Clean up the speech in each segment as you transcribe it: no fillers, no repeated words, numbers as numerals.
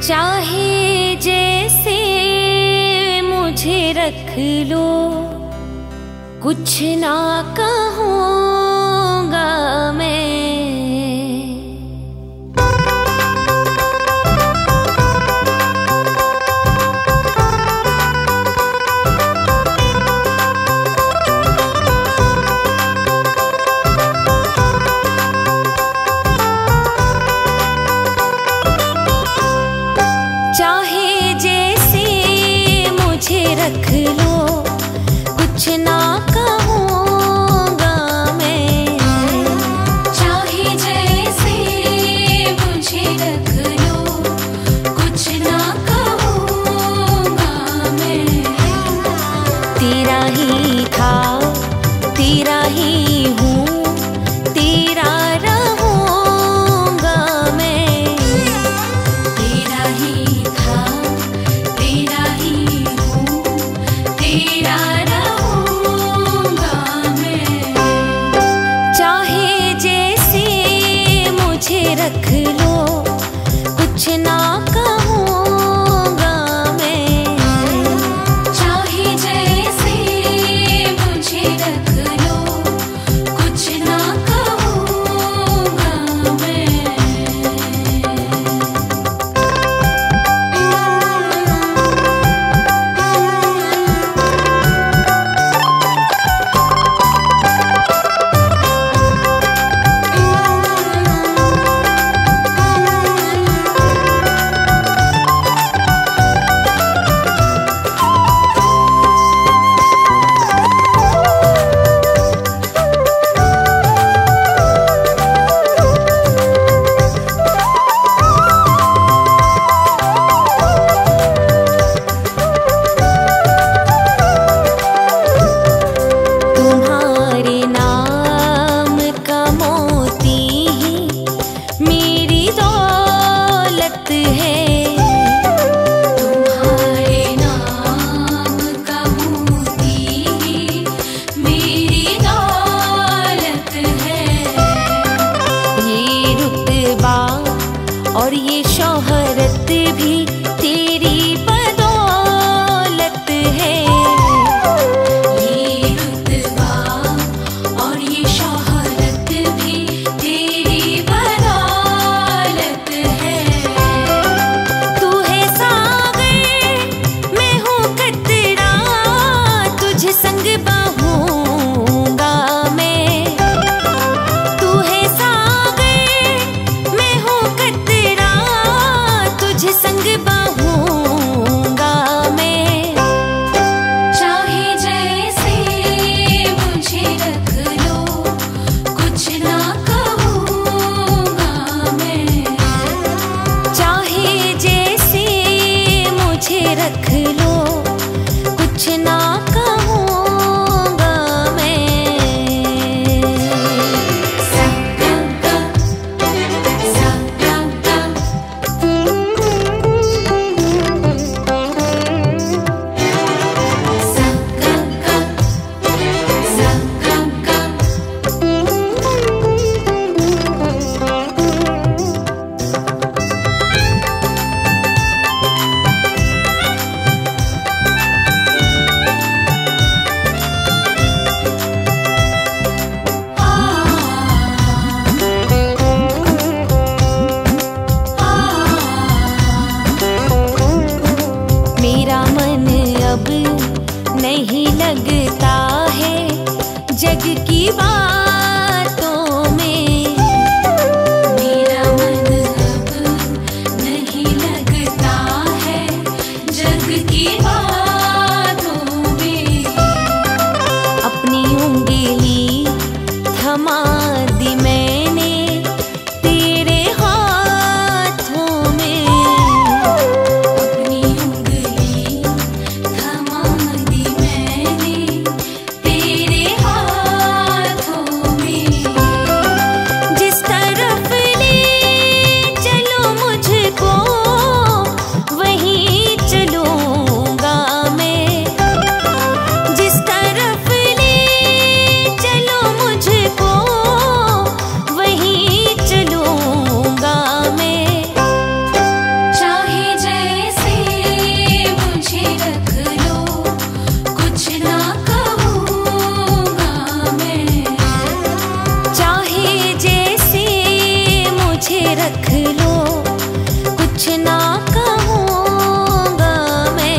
चाहे जैसे मुझे रख लो, कुछ ना कहूँगा मैं। चाहे जैसे मुझे रख लो, कुछ ना कहूँगा रख लो, कुछ ना कहूँगा मैं।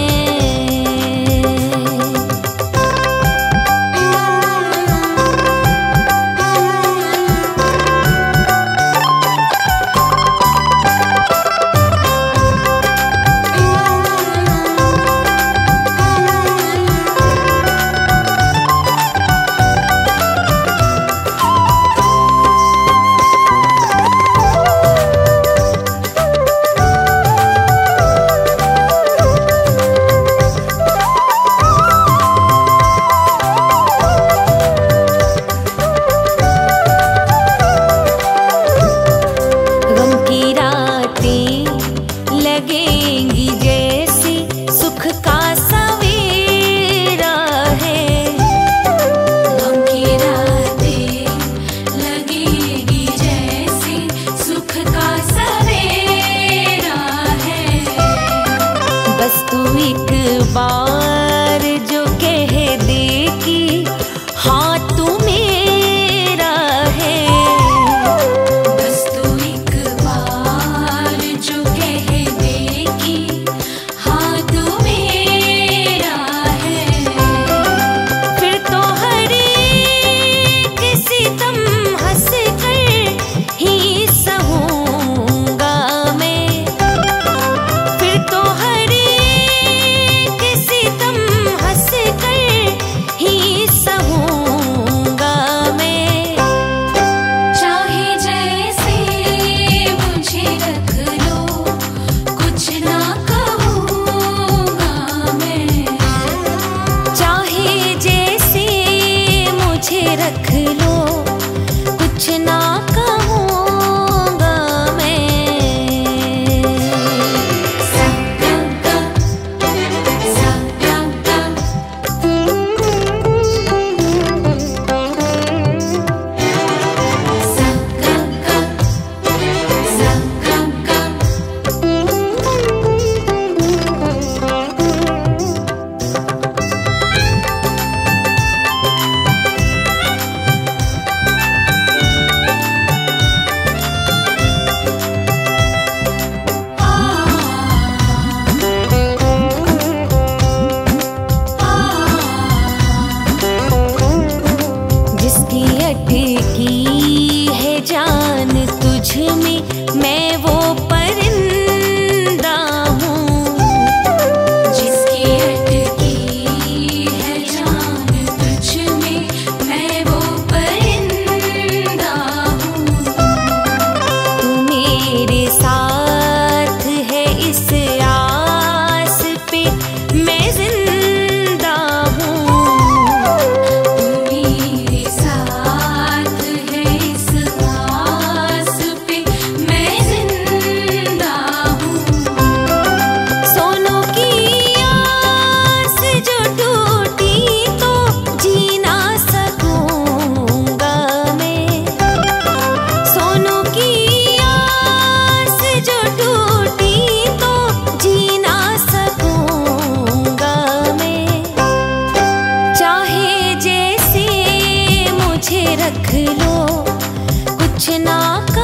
लगेंगी जैसी सुख का सवेरा है, गम की रातें लगेंगी जैसी सुख का सवेरा है। बस तू एक बार जो कह दे कि हाँ तू मेरा है, बस तू एक बार जो कह दे कि हाँ तू मेरा है, फिर तो हर एक सितम हंस कर ही सहूँगा मैं, फिर तो हर एक सितम हंस कर ही सहूँगा मैं। चाहे जैसे मुझे रख लो, कुछ ना कहूँगा मैं। चाहे जैसे मुझे रख लो, कुछ ना कहूँगा मैं। सा गा गा, सा गा गा, सा गा गा, सा गा गा। जिसकी अटकी है जान तुझ में, मैं वो परिंदा हूँ। जिसकी अटकी है जान तुझ में, मैं वो परिंदा हूँ। तू मेरे साथ है इस आस पे मैं जिंदा हूँ, तू मेरे साथ है इस आस पे मैं जिंदा हूँ। सोनों की आस जो टूटी तो जी ना सकूँगा मैं, सोनों की आस जो टूटी तो जी ना सकूँगा मैं। चाहे जैसे मुझे रख लो, कुछ ना